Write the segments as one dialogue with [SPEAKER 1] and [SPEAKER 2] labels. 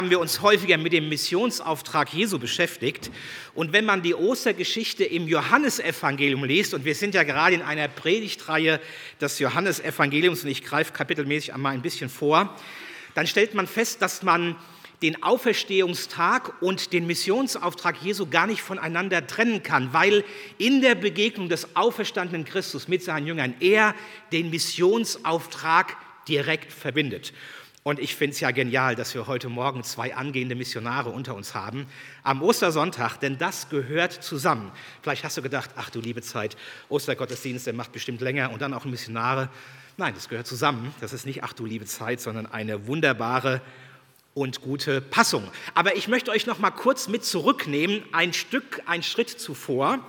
[SPEAKER 1] Haben wir uns häufiger mit dem Missionsauftrag Jesu beschäftigt. Und wenn man die Ostergeschichte im Johannesevangelium liest, und wir sind ja gerade in einer Predigtreihe des Johannesevangeliums, und ich greife kapitelmäßig einmal ein bisschen vor, dann stellt man fest, dass man den Auferstehungstag und den Missionsauftrag Jesu gar nicht voneinander trennen kann, weil in der Begegnung des auferstandenen Christus mit seinen Jüngern er den Missionsauftrag direkt verbindet. Und ich finde es ja genial, dass wir heute Morgen 2 angehende Missionare unter uns haben am Ostersonntag, denn das gehört zusammen. Vielleicht hast du gedacht, ach du liebe Zeit, Ostergottesdienst, der macht bestimmt länger und dann auch Missionare. Nein, das gehört zusammen. Das ist nicht ach du liebe Zeit, sondern eine wunderbare und gute Passung. Aber ich möchte euch noch mal kurz mit zurücknehmen, einen Schritt zuvor,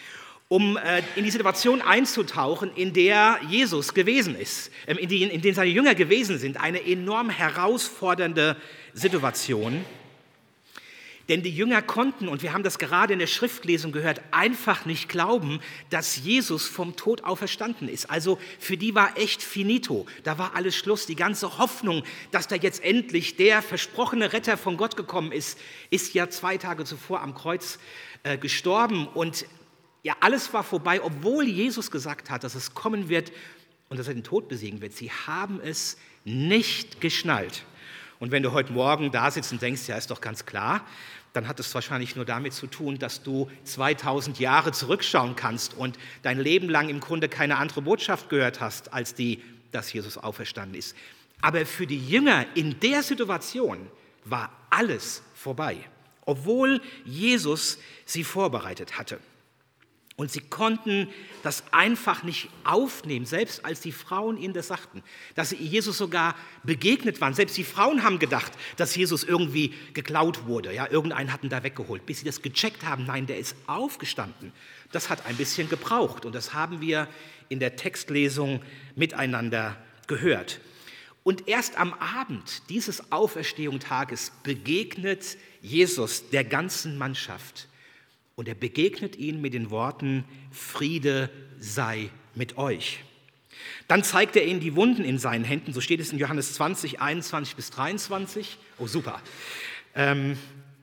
[SPEAKER 1] um in die Situation einzutauchen, in der Jesus gewesen ist, in der seine Jünger gewesen sind. Eine enorm herausfordernde Situation. Denn die Jünger konnten, und wir haben das gerade in der Schriftlesung gehört, einfach nicht glauben, dass Jesus vom Tod auferstanden ist. Also für die war echt finito, da war alles Schluss. Die ganze Hoffnung, dass da jetzt endlich der versprochene Retter von Gott gekommen ist, ist ja 2 Tage zuvor am Kreuz gestorben. Und ja, alles war vorbei, obwohl Jesus gesagt hat, dass es kommen wird und dass er den Tod besiegen wird. Sie haben es nicht geschnallt. Und wenn du heute Morgen da sitzt und denkst, ja, ist doch ganz klar, dann hat es wahrscheinlich nur damit zu tun, dass du 2000 Jahre zurückschauen kannst und dein Leben lang im Grunde keine andere Botschaft gehört hast, als die, dass Jesus auferstanden ist. Aber für die Jünger in der Situation war alles vorbei, obwohl Jesus sie vorbereitet hatte. Und sie konnten das einfach nicht aufnehmen, selbst als die Frauen ihnen das sagten, dass sie Jesus sogar begegnet waren. Selbst die Frauen haben gedacht, dass Jesus irgendwie geklaut wurde. Ja, irgendeinen hatten da weggeholt. Bis sie das gecheckt haben, nein, der ist aufgestanden. Das hat ein bisschen gebraucht und das haben wir in der Textlesung miteinander gehört. Und erst am Abend dieses Auferstehungstages begegnet Jesus der ganzen Mannschaft. Und er begegnet ihnen mit den Worten, Friede sei mit euch. Dann zeigt er ihnen die Wunden in seinen Händen, so steht es in Johannes 20, 21 bis 23. Oh, super. Dann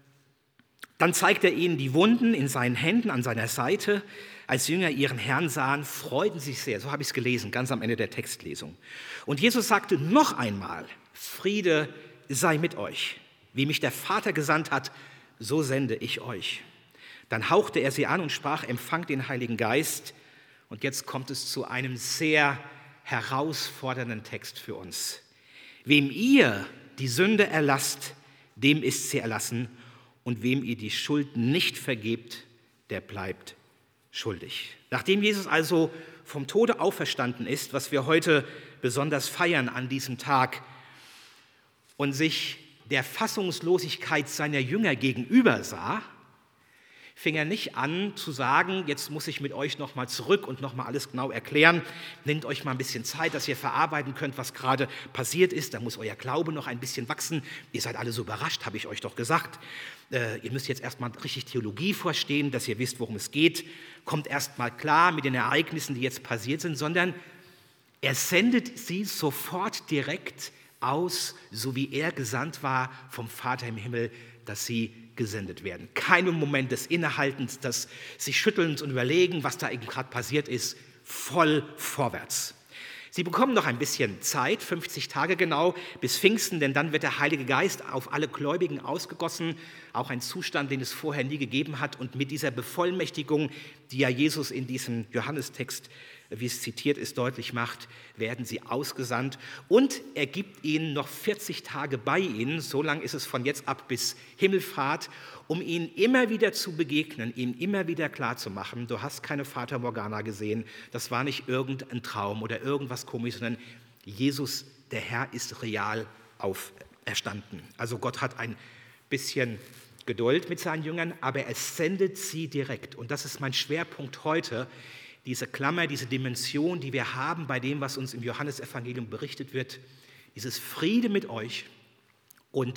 [SPEAKER 1] zeigt er ihnen die Wunden in seinen Händen, an seiner Seite. Als Jünger ihren Herrn sahen, freuten sich sehr. So habe ich es gelesen, ganz am Ende der Textlesung. Und Jesus sagte noch einmal, Friede sei mit euch. Wie mich der Vater gesandt hat, so sende ich euch. Dann hauchte er sie an und sprach, empfangt den Heiligen Geist. Und jetzt kommt es zu einem sehr herausfordernden Text für uns. Wem ihr die Sünde erlasst, dem ist sie erlassen. Und wem ihr die Schuld nicht vergebt, der bleibt schuldig. Nachdem Jesus also vom Tode auferstanden ist, was wir heute besonders feiern an diesem Tag, und sich der Fassungslosigkeit seiner Jünger gegenüber sah, fing er nicht an zu sagen, jetzt muss ich mit euch nochmal zurück und nochmal alles genau erklären. Nehmt euch mal ein bisschen Zeit, dass ihr verarbeiten könnt, was gerade passiert ist. Da muss euer Glaube noch ein bisschen wachsen. Ihr seid alle so überrascht, habe ich euch doch gesagt. Ihr müsst jetzt erstmal richtig Theologie verstehen, dass ihr wisst, worum es geht. Kommt erstmal klar mit den Ereignissen, die jetzt passiert sind, sondern er sendet sie sofort direkt aus, so wie er gesandt war vom Vater im Himmel, dass sie gesendet werden. Kein Moment des Innehaltens, des sich Schüttelns und Überlegen, was da eben gerade passiert ist, voll vorwärts. Sie bekommen noch ein bisschen Zeit, 50 Tage genau, bis Pfingsten, denn dann wird der Heilige Geist auf alle Gläubigen ausgegossen, auch ein Zustand, den es vorher nie gegeben hat. Und mit dieser Bevollmächtigung, die ja Jesus in diesem Johannestext, wie es zitiert ist, deutlich macht, werden sie ausgesandt. Und er gibt ihnen noch 40 Tage bei ihnen, so lang ist es von jetzt ab bis Himmelfahrt, um ihnen immer wieder zu begegnen, ihnen immer wieder klarzumachen, du hast keine Fata Morgana gesehen, das war nicht irgendein Traum oder irgendwas Komisches, sondern Jesus, der Herr, ist real auferstanden. Also Gott hat ein bisschen Geduld mit seinen Jüngern, aber er sendet sie direkt. Und das ist mein Schwerpunkt heute, diese Klammer, diese Dimension, die wir haben bei dem, was uns im Johannesevangelium berichtet wird, dieses Friede mit euch und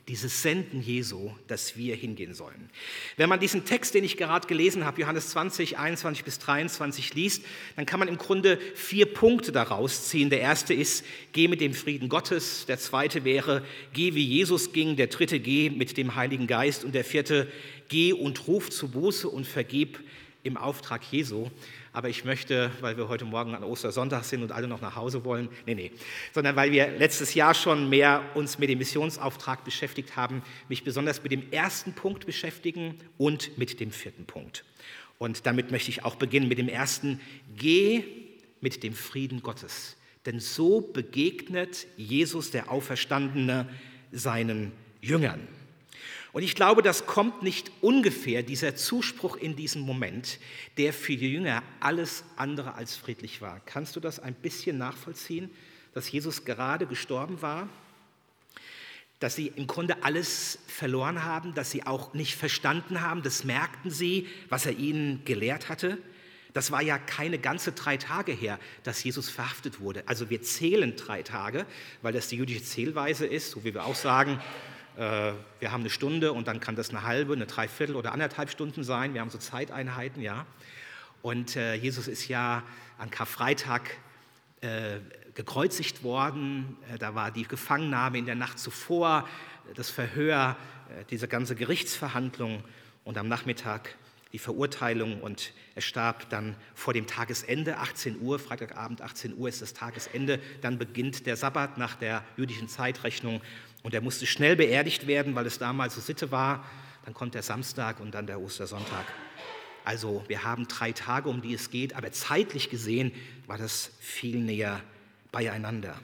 [SPEAKER 1] dieses Senden Jesu, dass wir hingehen sollen. Wenn man diesen Text, den ich gerade gelesen habe, Johannes 20, 21 bis 23 liest, dann kann man im Grunde 4 Punkte daraus ziehen. Der erste ist, geh mit dem Frieden Gottes. Der zweite wäre, geh wie Jesus ging. Der dritte, geh mit dem Heiligen Geist. Und der vierte, geh und ruf zu Buße und vergib im Auftrag Jesu. Aber ich möchte, weil wir heute Morgen an Ostersonntag sind und alle noch nach Hause wollen, sondern weil wir letztes Jahr schon mehr uns mit dem Missionsauftrag beschäftigt haben, mich besonders mit dem ersten Punkt beschäftigen und mit dem vierten Punkt. Und damit möchte ich auch beginnen mit dem ersten, geh mit dem Frieden Gottes. Denn so begegnet Jesus, der Auferstandene, seinen Jüngern. Und ich glaube, das kommt nicht ungefähr, dieser Zuspruch in diesem Moment, der für die Jünger alles andere als friedlich war. Kannst du das ein bisschen nachvollziehen, dass Jesus gerade gestorben war, dass sie im Grunde alles verloren haben, dass sie auch nicht verstanden haben, das merkten sie, was er ihnen gelehrt hatte? Das war ja keine ganze 3 Tage her, dass Jesus verhaftet wurde. Also wir zählen 3 Tage, weil das die jüdische Zählweise ist, so wie wir auch sagen, wir haben eine Stunde und dann kann das eine halbe, eine Dreiviertel oder 1,5 Stunden sein. Wir haben so Zeiteinheiten, ja. Und Jesus ist ja an Karfreitag gekreuzigt worden. Da war die Gefangennahme in der Nacht zuvor, das Verhör, diese ganze Gerichtsverhandlung und am Nachmittag die Verurteilung. Und er starb dann vor dem Tagesende, 18 Uhr, Freitagabend 18 Uhr ist das Tagesende. Dann beginnt der Sabbat nach der jüdischen Zeitrechnung. Und er musste schnell beerdigt werden, weil es damals so Sitte war. Dann kommt der Samstag und dann der Ostersonntag. Also wir haben 3 Tage, um die es geht, aber zeitlich gesehen war das viel näher beieinander.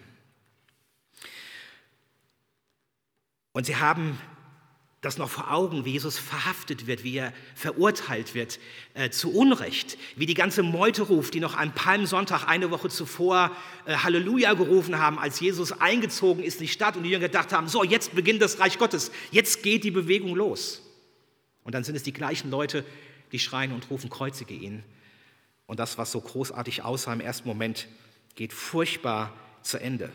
[SPEAKER 1] Und sie haben das noch vor Augen, wie Jesus verhaftet wird, wie er verurteilt wird, zu Unrecht, wie die ganze Meute ruft, die noch am Palmsonntag eine Woche zuvor Halleluja gerufen haben, als Jesus eingezogen ist in die Stadt und die Jünger gedacht haben, so, jetzt beginnt das Reich Gottes, jetzt geht die Bewegung los. Und dann sind es die gleichen Leute, die schreien und rufen, kreuzige ihn. Und das, was so großartig aussah im ersten Moment, geht furchtbar zu Ende.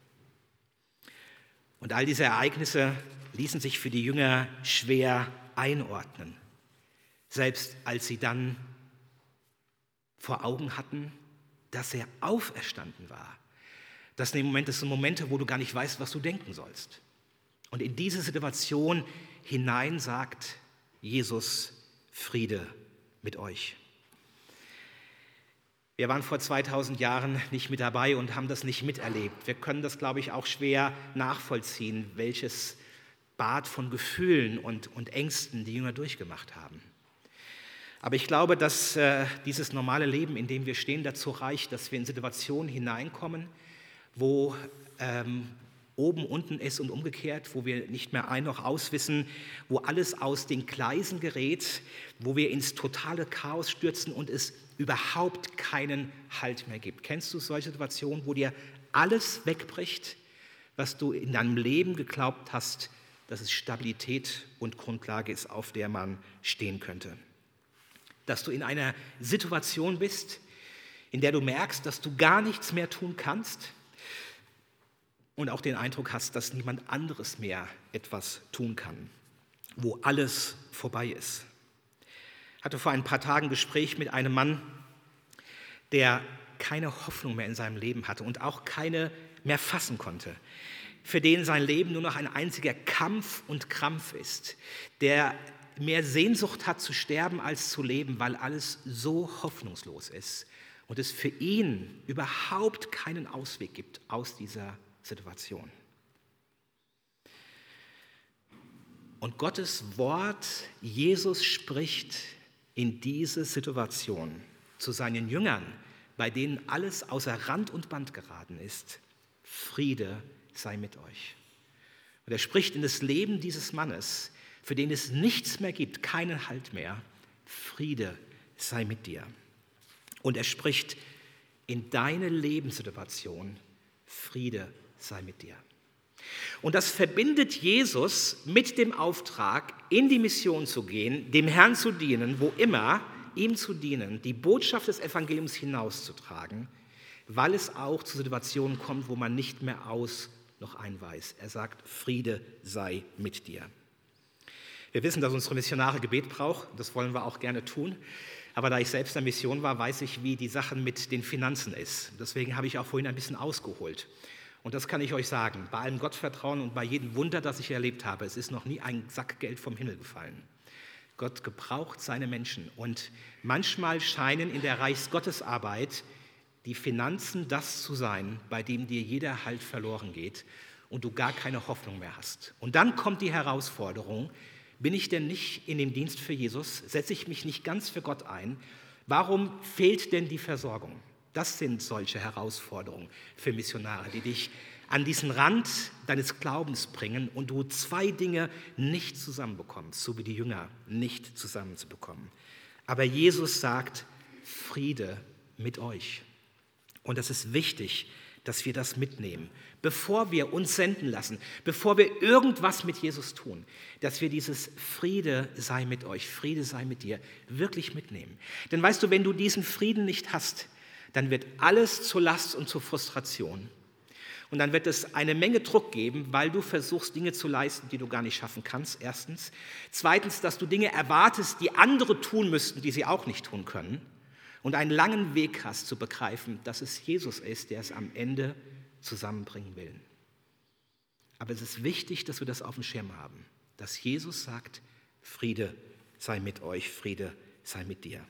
[SPEAKER 1] Und all diese Ereignisse ließen sich für die Jünger schwer einordnen, selbst als sie dann vor Augen hatten, dass er auferstanden war. Das sind Momente, wo du gar nicht weißt, was du denken sollst. Und in diese Situation hinein sagt Jesus, Friede mit euch. Wir waren vor 2000 Jahren nicht mit dabei und haben das nicht miterlebt. Wir können das, glaube ich, auch schwer nachvollziehen, welches Bad von Gefühlen und Ängsten die Jünger durchgemacht haben. Aber ich glaube, dass dieses normale Leben, in dem wir stehen, dazu reicht, dass wir in Situationen hineinkommen, wo oben, unten ist und umgekehrt, wo wir nicht mehr ein noch aus wissen, wo alles aus den Gleisen gerät, wo wir ins totale Chaos stürzen und es überhaupt keinen Halt mehr gibt. Kennst du solche Situationen, wo dir alles wegbricht, was du in deinem Leben geglaubt hast, dass es Stabilität und Grundlage ist, auf der man stehen könnte? Dass du in einer Situation bist, in der du merkst, dass du gar nichts mehr tun kannst und auch den Eindruck hast, dass niemand anderes mehr etwas tun kann, wo alles vorbei ist. Ich hatte vor ein paar Tagen ein Gespräch mit einem Mann, der keine Hoffnung mehr in seinem Leben hatte und auch keine mehr fassen konnte, für den sein Leben nur noch ein einziger Kampf und Krampf ist, der mehr Sehnsucht hat zu sterben als zu leben, weil alles so hoffnungslos ist und es für ihn überhaupt keinen Ausweg gibt aus dieser Situation. Und Gottes Wort, Jesus spricht in diese Situation zu seinen Jüngern, bei denen alles außer Rand und Band geraten ist: Friede sei mit euch. Und er spricht in das Leben dieses Mannes, für den es nichts mehr gibt, keinen Halt mehr: Friede sei mit dir. Und er spricht in deine Lebenssituation: Friede sei mit dir. Und das verbindet Jesus mit dem Auftrag, in die Mission zu gehen, dem Herrn zu dienen, wo immer, ihm zu dienen, die Botschaft des Evangeliums hinauszutragen, weil es auch zu Situationen kommt, wo man nicht mehr aus noch einweist. Er sagt, Friede sei mit dir. Wir wissen, dass unsere Missionare Gebet brauchen, das wollen wir auch gerne tun. Aber da ich selbst in der Mission war, weiß ich, wie die Sache mit den Finanzen ist. Deswegen habe ich auch vorhin ein bisschen ausgeholt. Und das kann ich euch sagen, bei allem Gottvertrauen und bei jedem Wunder, das ich erlebt habe, es ist noch nie ein Sack Geld vom Himmel gefallen. Gott gebraucht seine Menschen. Und manchmal scheinen in der Reichsgottesarbeit die Finanzen das zu sein, bei dem dir jeder Halt verloren geht und du gar keine Hoffnung mehr hast. Und dann kommt die Herausforderung, bin ich denn nicht in dem Dienst für Jesus? Setze ich mich nicht ganz für Gott ein? Warum fehlt denn die Versorgung? Das sind solche Herausforderungen für Missionare, die dich an diesen Rand deines Glaubens bringen und du zwei Dinge nicht zusammenbekommst, so wie die Jünger nicht zusammenzubekommen. Aber Jesus sagt, Friede mit euch. Und das ist wichtig, dass wir das mitnehmen, bevor wir uns senden lassen, bevor wir irgendwas mit Jesus tun, dass wir dieses Friede sei mit euch, Friede sei mit dir wirklich mitnehmen. Denn weißt du, wenn du diesen Frieden nicht hast, dann wird alles zur Last und zur Frustration. Und dann wird es eine Menge Druck geben, weil du versuchst, Dinge zu leisten, die du gar nicht schaffen kannst, erstens. Zweitens, dass du Dinge erwartest, die andere tun müssten, die sie auch nicht tun können. Und einen langen Weg hast zu begreifen, dass es Jesus ist, der es am Ende zusammenbringen will. Aber es ist wichtig, dass wir das auf dem Schirm haben, dass Jesus sagt, Friede sei mit euch, Friede sei mit dir.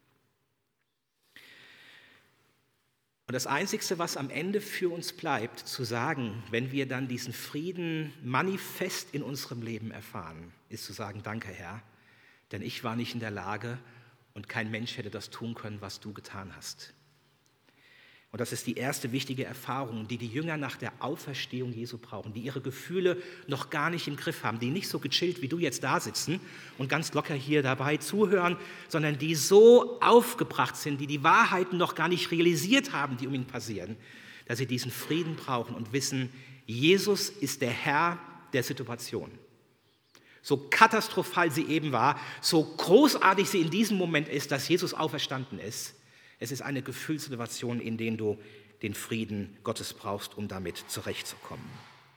[SPEAKER 1] Und das Einzige, was am Ende für uns bleibt, zu sagen, wenn wir dann diesen Frieden manifest in unserem Leben erfahren, ist zu sagen, danke Herr, denn ich war nicht in der Lage und kein Mensch hätte das tun können, was du getan hast. Und das ist die erste wichtige Erfahrung, die die Jünger nach der Auferstehung Jesu brauchen, die ihre Gefühle noch gar nicht im Griff haben, die nicht so gechillt wie du jetzt da sitzen und ganz locker hier dabei zuhören, sondern die so aufgebracht sind, die die Wahrheiten noch gar nicht realisiert haben, die um ihn passieren, dass sie diesen Frieden brauchen und wissen, Jesus ist der Herr der Situation. So katastrophal sie eben war, so großartig sie in diesem Moment ist, dass Jesus auferstanden ist, es ist eine Gefühlssituation, in der du den Frieden Gottes brauchst, um damit zurechtzukommen.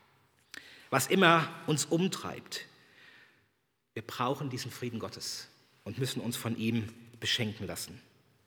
[SPEAKER 1] Was immer uns umtreibt, wir brauchen diesen Frieden Gottes und müssen uns von ihm beschenken lassen.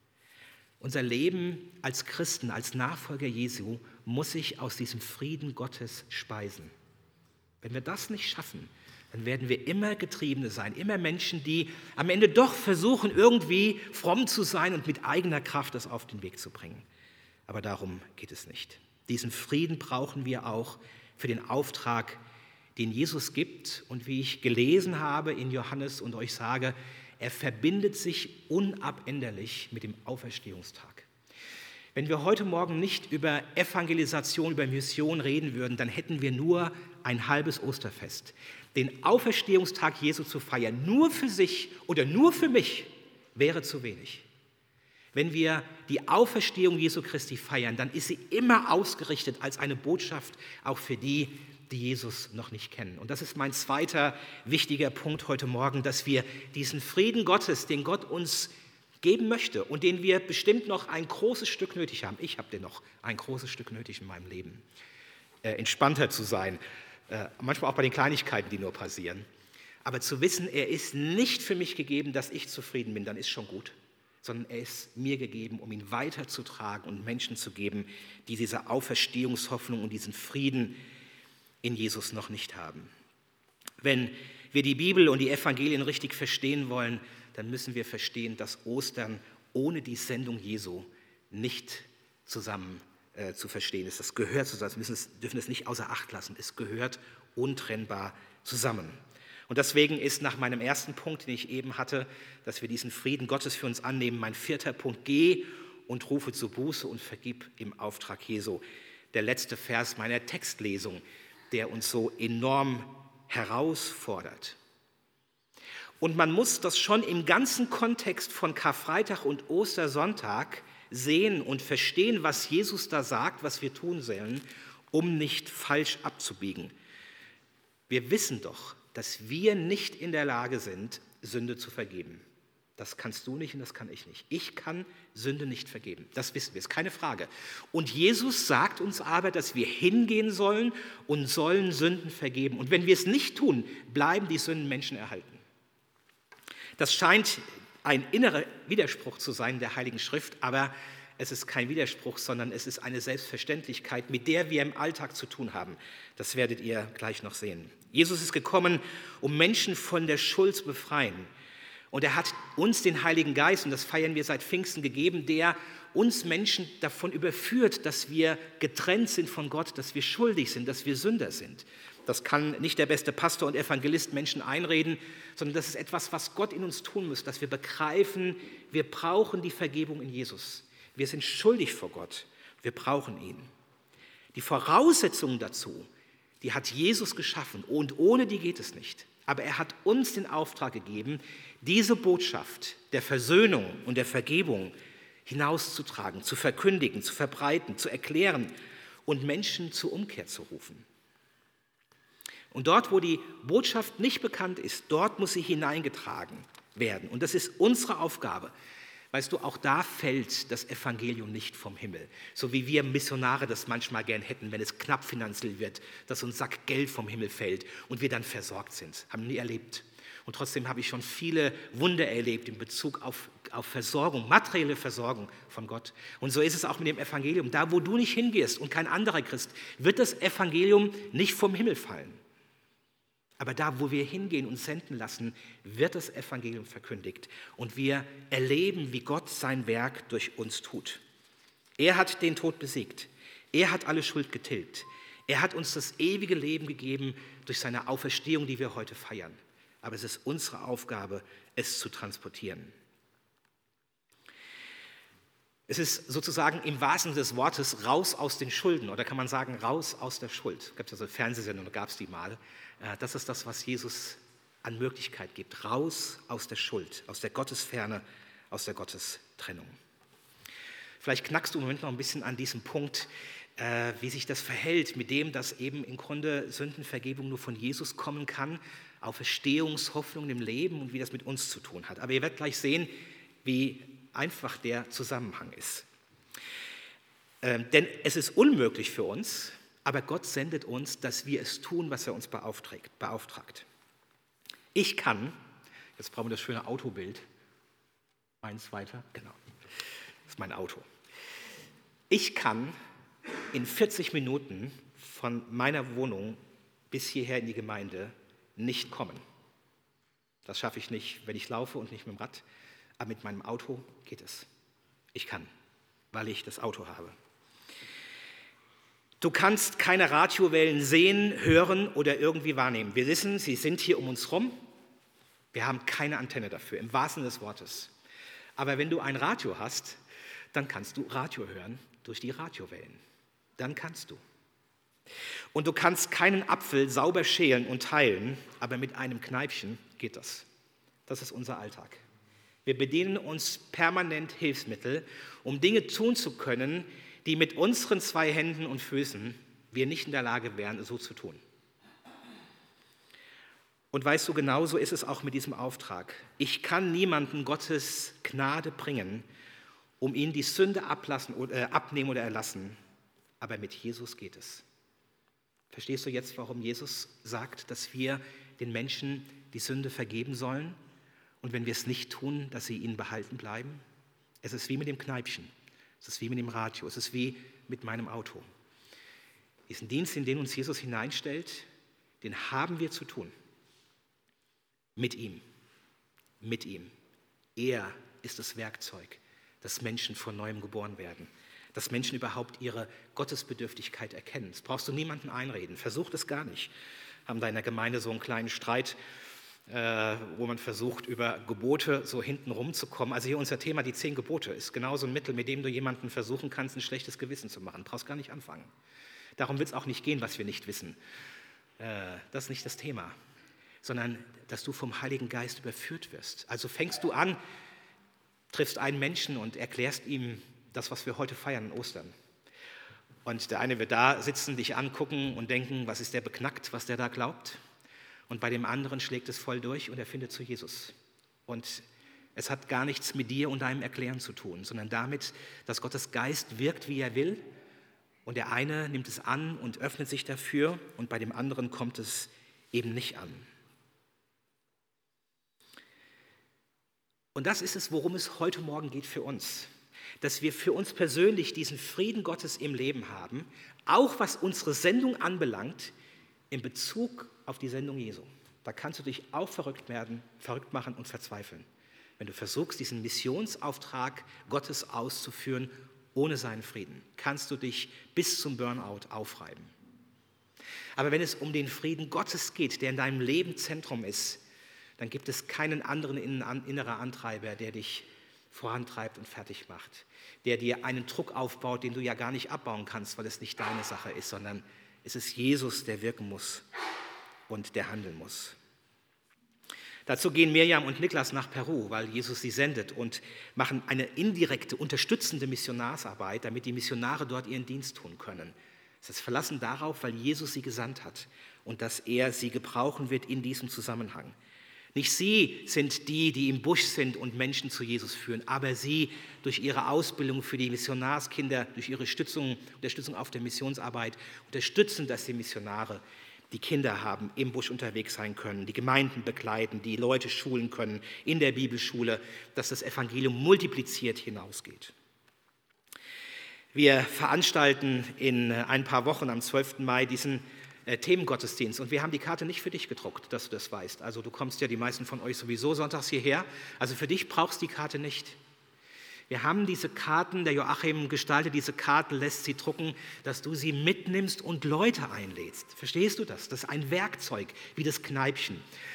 [SPEAKER 1] Unser Leben als Christen, als Nachfolger Jesu, muss sich aus diesem Frieden Gottes speisen. Wenn wir das nicht schaffen, dann werden wir immer Getriebene sein, immer Menschen, die am Ende doch versuchen, irgendwie fromm zu sein und mit eigener Kraft das auf den Weg zu bringen. Aber darum geht es nicht. Diesen Frieden brauchen wir auch für den Auftrag, den Jesus gibt. Und wie ich gelesen habe in Johannes und euch sage, er verbindet sich unabänderlich mit dem Auferstehungstag. Wenn wir heute Morgen nicht über Evangelisation, über Mission reden würden, dann hätten wir nur ein halbes Osterfest. Den Auferstehungstag Jesu zu feiern, nur für sich oder nur für mich, wäre zu wenig. Wenn wir die Auferstehung Jesu Christi feiern, dann ist sie immer ausgerichtet als eine Botschaft auch für die, die Jesus noch nicht kennen. Und das ist mein zweiter wichtiger Punkt heute Morgen, dass wir diesen Frieden Gottes, den Gott uns geben möchte und den wir bestimmt noch ein großes Stück nötig haben. Ich habe den noch ein großes Stück nötig in meinem Leben. Entspannter zu sein, manchmal auch bei den Kleinigkeiten, die nur passieren. Aber zu wissen, er ist nicht für mich gegeben, dass ich zufrieden bin, dann ist schon gut. Sondern er ist mir gegeben, um ihn weiterzutragen und Menschen zu geben, die diese Auferstehungshoffnung und diesen Frieden in Jesus noch nicht haben. Wenn wir die Bibel und die Evangelien richtig verstehen wollen, dann müssen wir verstehen, dass Ostern ohne die Sendung Jesu nicht zusammen zu verstehen ist. Das gehört zusammen, wir dürfen es nicht außer Acht lassen. Es gehört untrennbar zusammen. Und deswegen ist nach meinem ersten Punkt, den ich eben hatte, dass wir diesen Frieden Gottes für uns annehmen, mein vierter Punkt, geh und rufe zu Buße und vergib im Auftrag Jesu. Der letzte Vers meiner Textlesung, der uns so enorm herausfordert. Und man muss das schon im ganzen Kontext von Karfreitag und Ostersonntag sehen und verstehen, was Jesus da sagt, was wir tun sollen, um nicht falsch abzubiegen. Wir wissen doch, dass wir nicht in der Lage sind, Sünde zu vergeben. Das kannst du nicht und das kann ich nicht. Ich kann Sünde nicht vergeben. Das wissen wir, ist keine Frage. Und Jesus sagt uns aber, dass wir hingehen sollen und sollen Sünden vergeben. Und wenn wir es nicht tun, bleiben die Sünden Menschen erhalten. Das scheint ein innerer Widerspruch zu sein der Heiligen Schrift, aber es ist kein Widerspruch, sondern es ist eine Selbstverständlichkeit, mit der wir im Alltag zu tun haben. Das werdet ihr gleich noch sehen. Jesus ist gekommen, um Menschen von der Schuld zu befreien. Und er hat uns den Heiligen Geist, und das feiern wir seit Pfingsten, gegeben, der uns Menschen davon überführt, dass wir getrennt sind von Gott, dass wir schuldig sind, dass wir Sünder sind. Das kann nicht der beste Pastor und Evangelist Menschen einreden, sondern das ist etwas, was Gott in uns tun muss, dass wir begreifen, wir brauchen die Vergebung in Jesus. Wir sind schuldig vor Gott, wir brauchen ihn. Die Voraussetzungen dazu, die hat Jesus geschaffen und ohne die geht es nicht. Aber er hat uns den Auftrag gegeben, diese Botschaft der Versöhnung und der Vergebung hinauszutragen, zu verkündigen, zu verbreiten, zu erklären und Menschen zur Umkehr zu rufen. Und dort, wo die Botschaft nicht bekannt ist, dort muss sie hineingetragen werden. Und das ist unsere Aufgabe. Weißt du, auch da fällt das Evangelium nicht vom Himmel. So wie wir Missionare das manchmal gern hätten, wenn es knapp finanziell wird, dass so ein Sack Geld vom Himmel fällt und wir dann versorgt sind. Haben wir nie erlebt. Und trotzdem habe ich schon viele Wunder erlebt in Bezug auf Versorgung, materielle Versorgung von Gott. Und so ist es auch mit dem Evangelium. Da, wo du nicht hingehst und kein anderer Christ, wird das Evangelium nicht vom Himmel fallen. Aber da, wo wir hingehen und senden lassen, wird das Evangelium verkündigt. Und wir erleben, wie Gott sein Werk durch uns tut. Er hat den Tod besiegt. Er hat alle Schuld getilgt. Er hat uns das ewige Leben gegeben durch seine Auferstehung, die wir heute feiern. Aber es ist unsere Aufgabe, es zu transportieren. Es ist sozusagen im wahrsten Sinne des Wortes raus aus den Schulden. Oder kann man sagen, raus aus der Schuld. Es gab ja so eine Fernsehsendung, da gab es die mal. Das ist das, was Jesus an Möglichkeit gibt. Raus aus der Schuld, aus der Gottesferne, aus der Gottestrennung. Vielleicht knackst du im Moment noch ein bisschen an diesem Punkt, wie sich das verhält mit dem, dass eben im Grunde Sündenvergebung nur von Jesus kommen kann, Auferstehungshoffnung im Leben und wie das mit uns zu tun hat. Aber ihr werdet gleich sehen, wie einfach der Zusammenhang ist. Denn es ist unmöglich für uns, aber Gott sendet uns, dass wir es tun, was er uns beauftragt. Ich kann, jetzt brauchen wir das schöne Autobild, eins weiter, genau, das ist mein Auto. Ich kann in 40 Minuten von meiner Wohnung bis hierher in die Gemeinde nicht kommen. Das schaffe ich nicht, wenn ich laufe und nicht mit dem Rad, aber mit meinem Auto geht es. Ich kann, weil ich das Auto habe. Du kannst keine Radiowellen sehen, hören oder irgendwie wahrnehmen. Wir wissen, sie sind hier um uns herum. Wir haben keine Antenne dafür, im wahrsten Sinne des Wortes. Aber wenn du ein Radio hast, dann kannst du Radio hören durch die Radiowellen. Dann kannst du. Und du kannst keinen Apfel sauber schälen und teilen, aber mit einem Kneipchen geht das. Das ist unser Alltag. Wir bedienen uns permanent Hilfsmittel, um Dinge tun zu können, die mit unseren 2 Händen und Füßen wir nicht in der Lage wären, so zu tun. Und weißt du, genauso ist es auch mit diesem Auftrag. Ich kann niemandem Gottes Gnade bringen, um ihnen die Sünde abnehmen oder erlassen, aber mit Jesus geht es. Verstehst du jetzt, warum Jesus sagt, dass wir den Menschen die Sünde vergeben sollen und wenn wir es nicht tun, dass sie ihnen behalten bleiben? Es ist wie mit dem Kneipchen. Es ist wie mit dem Radio, es ist wie mit meinem Auto. Diesen Dienst, in den uns Jesus hineinstellt, den haben wir zu tun. Mit ihm. Mit ihm. Er ist das Werkzeug, dass Menschen von Neuem geboren werden. Dass Menschen überhaupt ihre Gottesbedürftigkeit erkennen. Das brauchst du niemandem einreden. Versuch das gar nicht. Haben da in der Gemeinde so einen kleinen Streit, wo man versucht, über Gebote so hinten rumzukommen. Also hier unser Thema, die 10 Gebote, ist genauso ein Mittel, mit dem du jemanden versuchen kannst, ein schlechtes Gewissen zu machen. Du brauchst gar nicht anfangen. Darum wird es auch nicht gehen, was wir nicht wissen. Das ist nicht das Thema. Sondern, dass du vom Heiligen Geist überführt wirst. Also fängst du an, triffst einen Menschen und erklärst ihm das, was wir heute feiern in Ostern. Und der eine wird da sitzen, dich angucken und denken, was ist der beknackt, was der da glaubt? Und bei dem anderen schlägt es voll durch und er findet zu Jesus. Und Es hat gar nichts mit dir und deinem Erklären zu tun, sondern damit, dass Gottes Geist wirkt, wie er will. Und der eine nimmt es an und öffnet sich dafür und bei dem anderen kommt es eben nicht an. Und das ist es, worum es heute Morgen geht für uns. Dass wir für uns persönlich diesen Frieden Gottes im Leben haben, auch was unsere Sendung anbelangt, in Bezug auf die Sendung Jesu. Da kannst du dich auch verrückt machen und verzweifeln, wenn du versuchst, diesen Missionsauftrag Gottes auszuführen ohne seinen Frieden. Kannst du dich bis zum Burnout aufreiben. Aber wenn es um den Frieden Gottes geht, der in deinem Leben Zentrum ist, dann gibt es keinen anderen innerer Antreiber, der dich vorantreibt und fertig macht, der dir einen Druck aufbaut, den du ja gar nicht abbauen kannst, weil es nicht deine Sache ist, sondern es ist Jesus, der wirken muss und der handeln muss. Dazu gehen Mirjam und Niklas nach Peru, weil Jesus sie sendet und machen eine indirekte, unterstützende Missionarsarbeit, damit die Missionare dort ihren Dienst tun können. Es ist verlassen darauf, weil Jesus sie gesandt hat und dass er sie gebrauchen wird in diesem Zusammenhang. Nicht sie sind die, die im Busch sind und Menschen zu Jesus führen, aber sie durch ihre Ausbildung für die Missionarskinder, durch ihre Unterstützung auf der Missionsarbeit unterstützen, dass die Missionare die Kinder haben, im Busch unterwegs sein können, die Gemeinden begleiten, die Leute schulen können in der Bibelschule, dass das Evangelium multipliziert hinausgeht. Wir veranstalten in ein paar Wochen am 12. Mai diesen Themengottesdienst und wir haben die Karte nicht für dich gedruckt, dass du das weißt. Also du kommst ja, die meisten von euch sowieso sonntags hierher, also für dich brauchst du die Karte nicht. Wir haben diese Karten, der Joachim gestaltet diese Karten, lässt sie drucken, dass du sie mitnimmst und Leute einlädst. Verstehst du das? Das ist ein Werkzeug, wie das Kneipchen.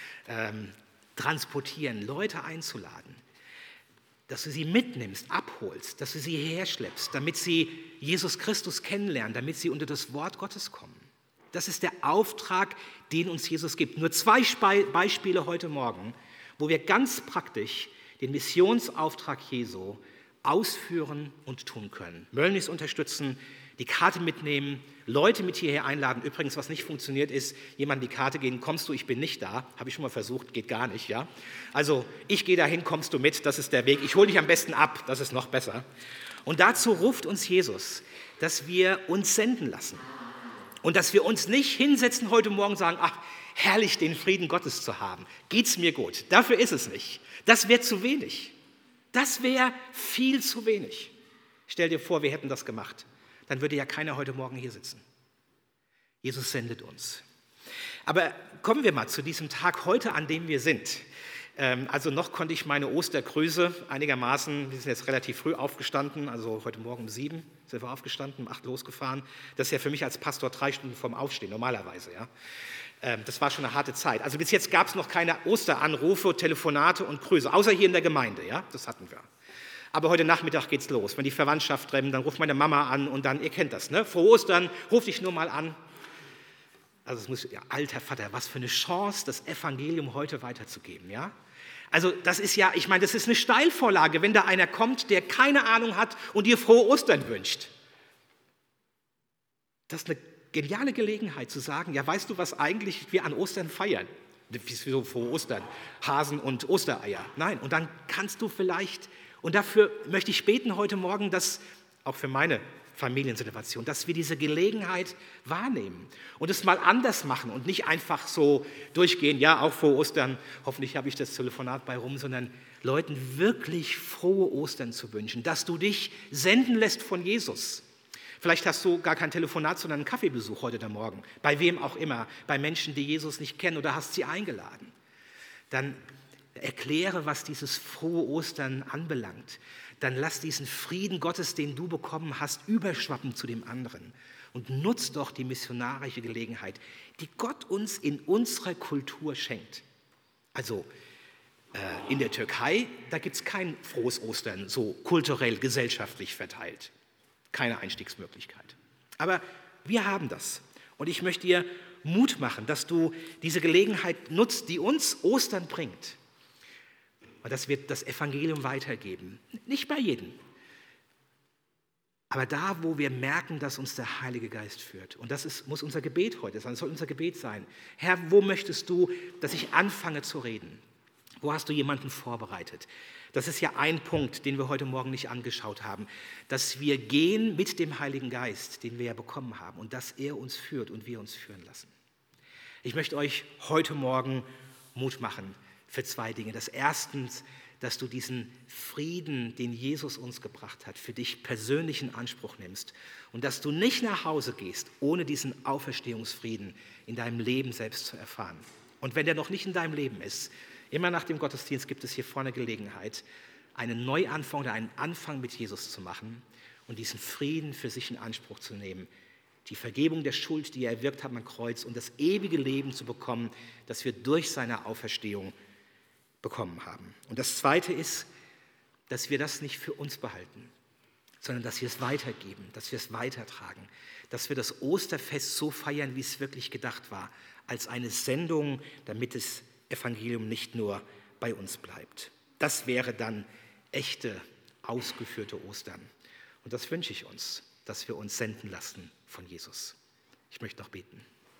[SPEAKER 1] Transportieren, Leute einzuladen. Dass du sie mitnimmst, abholst, dass du sie herschleppst, damit sie Jesus Christus kennenlernen, damit sie unter das Wort Gottes kommen. Das ist der Auftrag, den uns Jesus gibt. Nur 2 Beispiele heute Morgen, wo wir ganz praktisch den Missionsauftrag Jesu ausführen und tun können. Möllnis unterstützen, die Karte mitnehmen, Leute mit hierher einladen. Übrigens, was nicht funktioniert, ist, jemandem die Karte geben, kommst du, ich bin nicht da. Habe ich schon mal versucht, geht gar nicht. Ja? Also ich gehe dahin, kommst du mit, das ist der Weg. Ich hole dich am besten ab, das ist noch besser. Und dazu ruft uns Jesus, dass wir uns senden lassen. Und dass wir uns nicht hinsetzen heute Morgen und sagen, ach, herrlich, den Frieden Gottes zu haben. Geht's mir gut? Dafür ist es nicht. Das wäre zu wenig. Das wäre viel zu wenig. Stell dir vor, wir hätten das gemacht. Dann würde ja keiner heute Morgen hier sitzen. Jesus sendet uns. Aber kommen wir mal zu diesem Tag heute, an dem wir sind. Also noch konnte ich meine Ostergrüße einigermaßen, wir sind jetzt relativ früh aufgestanden, also heute Morgen um 7 sind wir aufgestanden, um 8 losgefahren. Das ist ja für mich als Pastor 3 Stunden vorm Aufstehen, normalerweise. Ja. Das war schon eine harte Zeit. Also bis jetzt gab es noch keine Osteranrufe, Telefonate und Grüße, außer hier in der Gemeinde, ja, das hatten wir. Aber heute Nachmittag geht's los. Wenn die Verwandtschaft treffen, dann ruft meine Mama an und dann, ihr kennt das, ne? Frohe Ostern, ruf dich nur mal an. Also es muss, ja, alter Vater, was für eine Chance, das Evangelium heute weiterzugeben, ja? Also das ist ja, ich meine, das ist eine Steilvorlage, wenn da einer kommt, der keine Ahnung hat und dir frohe Ostern wünscht. Das ist eine geniale Gelegenheit zu sagen, ja, weißt du, was eigentlich wir an Ostern feiern? Wieso frohe Ostern? Hasen und Ostereier. Nein, und dann kannst du vielleicht, und dafür möchte ich beten heute Morgen, dass, auch für meine Familiensituation, dass wir diese Gelegenheit wahrnehmen und es mal anders machen und nicht einfach so durchgehen, ja, auch frohe Ostern, hoffentlich habe ich das Telefonat bei rum, sondern Leuten wirklich frohe Ostern zu wünschen, dass du dich senden lässt von Jesus. Vielleicht hast du gar kein Telefonat, sondern einen Kaffeebesuch heute Morgen, bei wem auch immer, bei Menschen, die Jesus nicht kennen oder hast sie eingeladen. Dann erkläre, was dieses frohe Ostern anbelangt. Dann lass diesen Frieden Gottes, den du bekommen hast, überschwappen zu dem anderen. Und nutz doch die missionarische Gelegenheit, die Gott uns in unserer Kultur schenkt. Also in der Türkei, da gibt es kein frohes Ostern, so kulturell, gesellschaftlich verteilt. Keine Einstiegsmöglichkeit. Aber wir haben das. Und ich möchte dir Mut machen, dass du diese Gelegenheit nutzt, die uns Ostern bringt. Und dass wir das Evangelium weitergeben. Nicht bei jedem. Aber da, wo wir merken, dass uns der Heilige Geist führt. Und das muss unser Gebet heute sein. Das soll unser Gebet sein. Herr, wo möchtest du, dass ich anfange zu reden? Wo hast du jemanden vorbereitet? Das ist ja ein Punkt, den wir heute Morgen nicht angeschaut haben, dass wir gehen mit dem Heiligen Geist, den wir ja bekommen haben, und dass er uns führt und wir uns führen lassen. Ich möchte euch heute Morgen Mut machen für 2 Dinge. Das erstens, dass du diesen Frieden, den Jesus uns gebracht hat, für dich persönlich in Anspruch nimmst und dass du nicht nach Hause gehst, ohne diesen Auferstehungsfrieden in deinem Leben selbst zu erfahren. Und wenn der noch nicht in deinem Leben ist, immer nach dem Gottesdienst gibt es hier vorne Gelegenheit, einen Neuanfang oder einen Anfang mit Jesus zu machen und diesen Frieden für sich in Anspruch zu nehmen, die Vergebung der Schuld, die er erwirkt hat am Kreuz, und das ewige Leben zu bekommen, das wir durch seine Auferstehung bekommen haben. Und das Zweite ist, dass wir das nicht für uns behalten, sondern dass wir es weitergeben, dass wir es weitertragen, dass wir das Osterfest so feiern, wie es wirklich gedacht war, als eine Sendung, damit das Evangelium nicht nur bei uns bleibt. Das wäre dann echte, ausgeführte Ostern. Und das wünsche ich uns, dass wir uns senden lassen von Jesus. Ich möchte noch beten.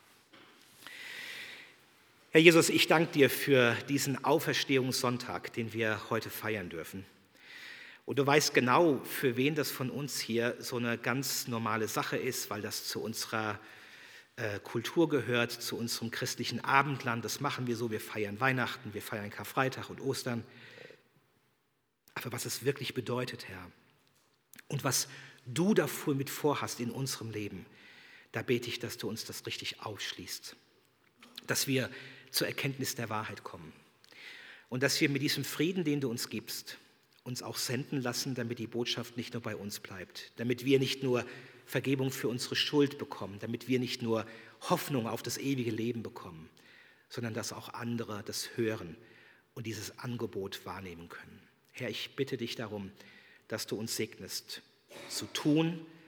[SPEAKER 1] Herr Jesus, ich danke dir für diesen Auferstehungssonntag, den wir heute feiern dürfen. Und du weißt genau, für wen das von uns hier so eine ganz normale Sache ist, weil das zu unserer Kultur gehört, zu unserem christlichen Abendland. Das machen wir so, wir feiern Weihnachten, wir feiern Karfreitag und Ostern. Aber was es wirklich bedeutet, Herr, und was du dafür mit vorhast in unserem Leben, da bete ich, dass du uns das richtig aufschließt, dass wir zur Erkenntnis der Wahrheit kommen und dass wir mit diesem Frieden, den du uns gibst, uns auch senden lassen, damit die Botschaft nicht nur bei uns bleibt, damit wir nicht nur Vergebung für unsere Schuld bekommen, damit wir nicht nur Hoffnung auf das ewige Leben bekommen, sondern dass auch andere das hören und dieses Angebot wahrnehmen können. Herr, ich bitte dich darum, dass du uns segnest, zu tun,